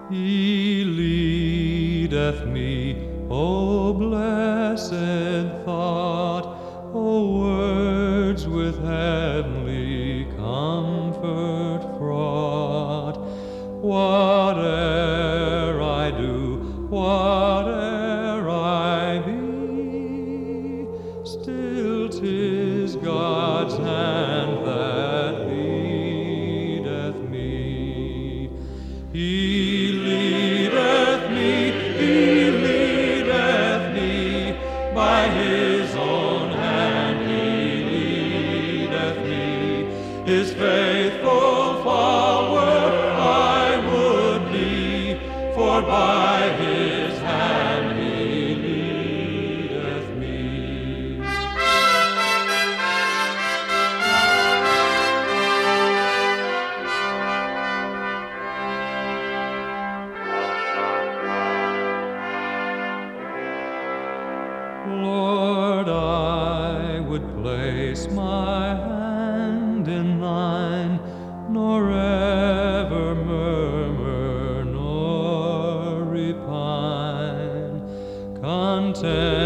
He leadeth me, O blessed thought, O words with heavenly comfort fraught. Whate'er I do, whate'er I be, still 'tis God's hand that leadeth me. He leadeth me by His own hand. He leadeth me, His faithful follower I would be, for by His hand He leadeth me. Lord, I would place my hand in thine, nor ever murmur nor repine, content